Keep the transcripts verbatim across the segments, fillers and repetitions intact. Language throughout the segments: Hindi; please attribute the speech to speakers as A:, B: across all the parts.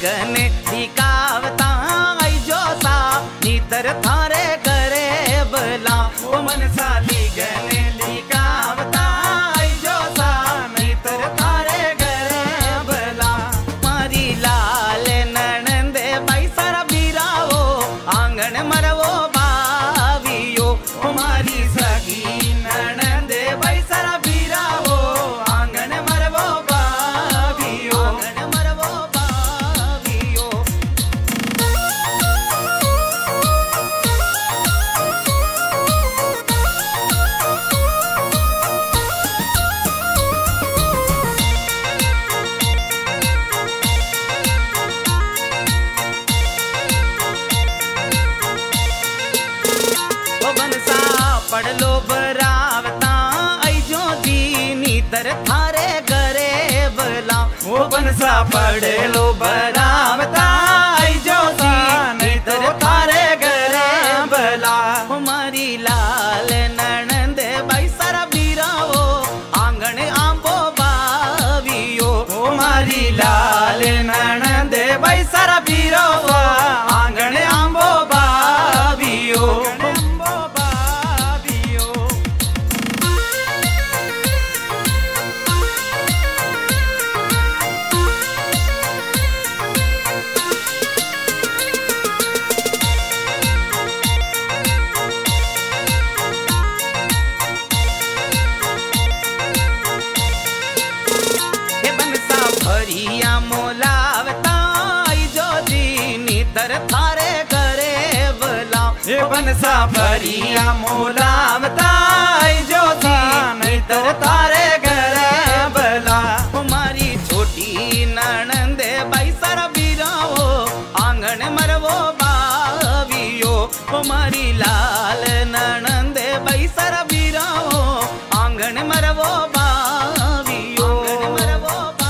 A: गने दिखावता आई जो सा नीतर थारे करे बला ओ मन साली गने दिखावता आई जो सा नीतर थारे करे बला मारी लाल ननंदे भाई सारा बीरावो आंगन मरवो बावियो हमारी सगी ननंदे भाई सारा बीरावो आंगन मरवो बावियो आंगन मरवो बावियो पढ़ लो बरावता आई जो दीनी तर थारे घरे बला वो बनसा पढ़ लो बरावता आई जो दीनी तर थारे घरे बला हमारी लाल ननंदे भाई सारा बीरावो आंगन आंबो बावियो हमारी लाल ननंदे भाई सारा बीरावो आंगन आंबो बावियो भरिया मोलावता आई जो दीनी तर थारे घरे बला हे बनसा भरिया मोलावता आई जो दीनी तर थारे घरे बला हमारी छोटी ननंदे भाई सारा बीरावो आंगन मरवो बावियो हमारी लाल ननंदे भाई सारा बीरावो आंगन मरवो बावियो आंगन मरवो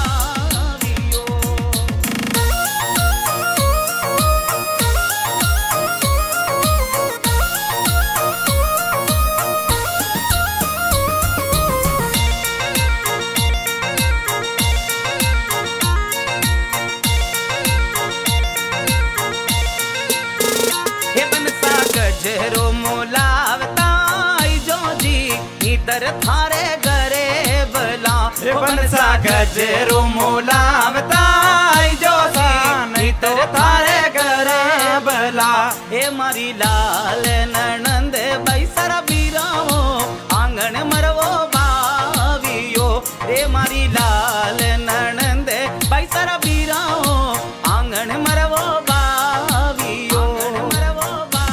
A: गजरो मोलावता आई जो जी नीतर थारे घरे बला बनसा गजरो मोलावता आई जो जी नीतर थारे घरे बला हे मारी लाल ननंद भाई सारा बीरावो आंगन मरवो बावियो रे मारी लाल ननंद भाई सारा बीरावो आंगन मरवो बावियो आंगन मरवो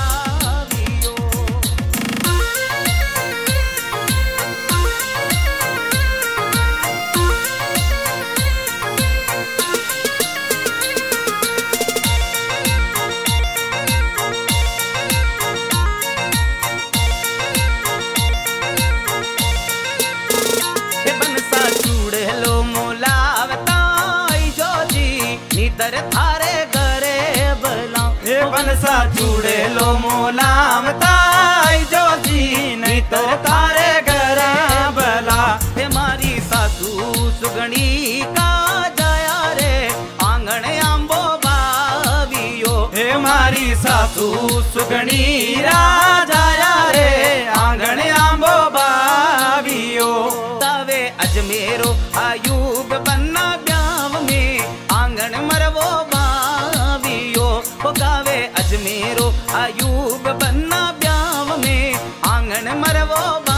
A: नीतर थारे घरे बला हे बनसा जुड़े लो मोलावता आई जो जी नीतर थारे घरे बला हे मारी सासू सुगणी का जाया रे आंगन आंबो बावियो हे मारी सासू सुगणी राजाया रे आंगन आंबो बावियो तवे अजमेरो आयूब बन्ना ब्याव में आंगन मरवो बावियो हो गावे अजमेरो आयूब बन्ना ब्याव में आंगन मरवो